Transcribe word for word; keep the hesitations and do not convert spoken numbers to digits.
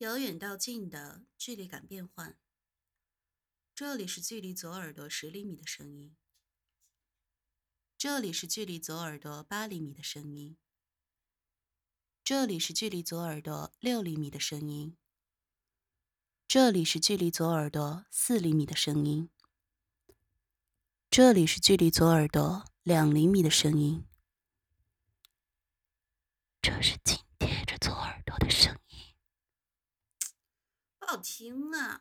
由远到近的距离感变换。这里是距离左耳朵十厘米的声音，这里是距离左耳朵八厘米的声音，这里是距离左耳朵六厘米的声音，这里是距离左耳朵四厘米的声音，这里是距离左耳朵两厘米的声音。这是紧贴着左耳朵的声音。不好听啊。